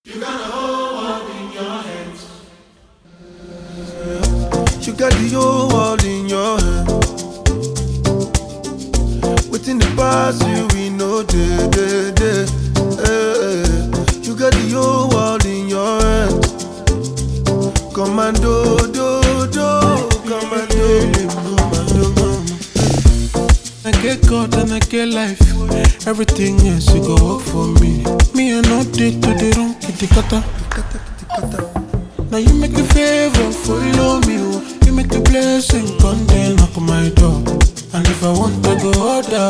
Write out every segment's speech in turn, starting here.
You got the whole world in your hands. You got the whole world in your hands. Within the past, we know day. You got the whole world in your hands. Commando, commando. I get God and I get life. Everything else you go work for me. Me and no dick to the wrong kitty cutter. Now you make a favor, follow me. You make the blessing come then knock on my door. And if I want to go order.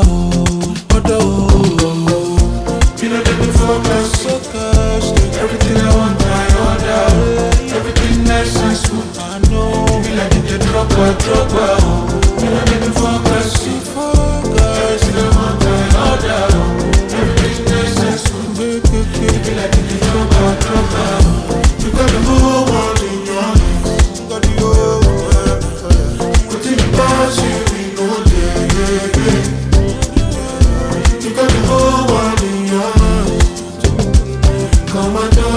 You know that before my focus. Everything I want I order. Everything nice and smooth. I know. Me like it the drop. You know that before my focus. Everything I want I order. Everything nice and smooth. Me like it the drop. You got the whole world in your hands. You got the whole world. Within the past, you know day. You got the whole world in your hands. Commando.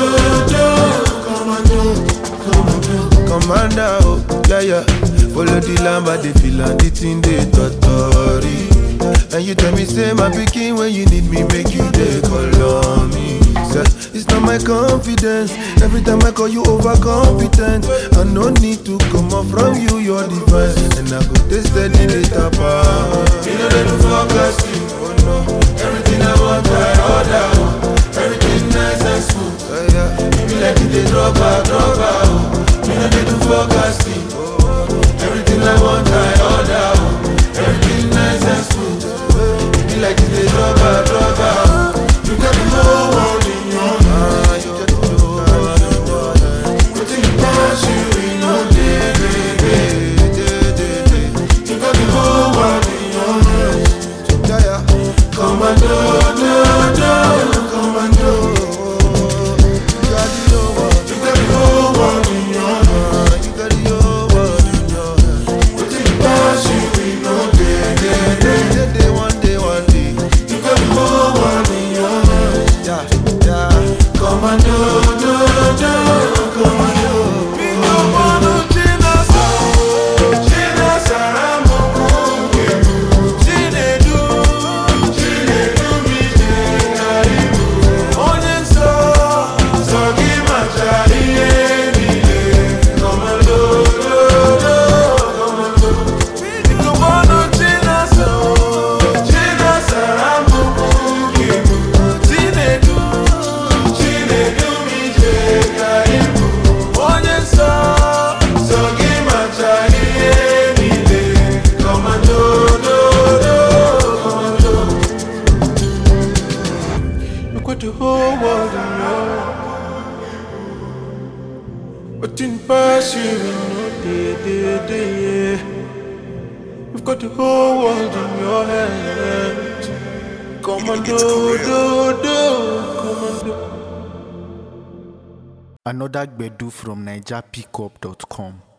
Commander, oh, yeah. Follow the lamb, but they feel and the thing they totori. And you tell me, say my pikin when you need me, make you they call on me. Sir, it's not my confidence. Every time I call you overcompetent. I no need to come up from you, you're divine. And I go taste the later part. You know they do forecasting. Oh no, Everything I want, I order. Everything nice and smooth. yeah. Me like it they drop out. You know they do forecasting. Everything I want, I order. Everything nice and smooth. Me like it they drop out. You got the whole world in your hands. You got the whole world in your hands. Within the past, you know day. You got the whole world in your hands. Yeah. Commando. You got the whole world. You got the whole world in your hands. You got the whole world in your hands. Within the past, you know day. One day. You got the whole world in your hands. Yeah. Commando. The whole world in your but in past you know day. You've got the whole world in your hands. Commando. Another Gbedu from NigerPickup.com.